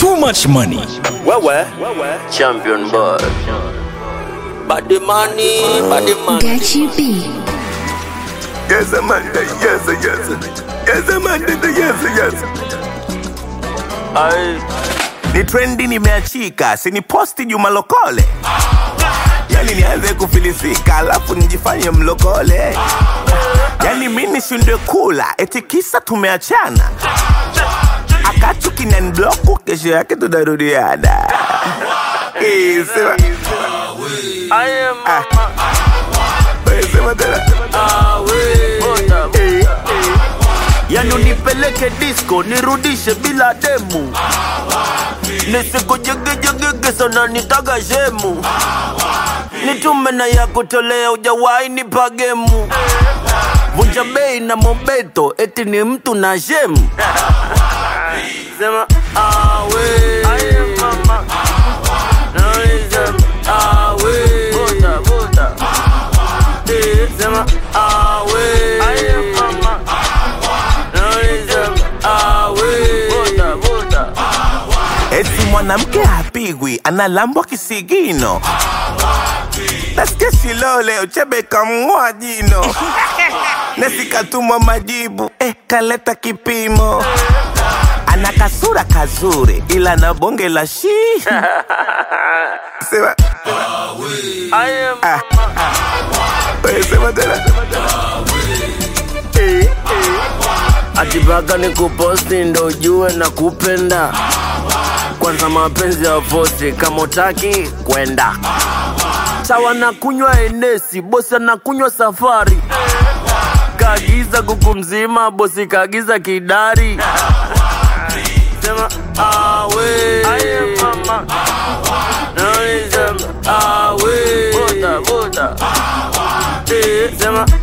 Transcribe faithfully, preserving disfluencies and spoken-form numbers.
too much money. Where where? Champion boy. Body money, body money. Gachi B. Yes, Amanda, yes, yes. Yes, Amanda, yes, yes. Ay. Ni trendi nimeachika, sini posti Juma Lokole. Yani nianze kufilisika, alafu nijifanye mlokole. Yani mimi nishindwe kula, eti kisa tumeachana. Akachu kinanibloku, kesho yake tunarudiana. Eh, sema. I am mama. Eh, sema tena. Eh, yani unipeleke disco, nirudishe bila demu. Nisiko jege jege sana nitaga shemu. Nitume na ya kutolea ujawai nipagemu. Vunja bei na mobeto, eti ni mtu na shemu. Sema awe aye mama. Sema awe Buta buta. Sema awe aye mama. Sema awe Buta buta. Eti mwanamke hapigwi, analambwa kisigino. Nasikia Shilole, uchebe kamng'oa jino. Nesi katumwa majibu, eh kaleta kipimo. Ana kasura kazuri, ila na bonge la shi. Sema I am ah. Wewe sema tena. Eh, eh. Atibaka ni kuposti ndo ujue na kupenda. Kwanza mapenzi ya fosi kama utaki kwenda. Sawa na kunywa enesi, bosi anakunywa safari. Kagiza kuku mzima, bosi kagiza kidari. Sema awe aye mama. Sema awe Buta buta. Sema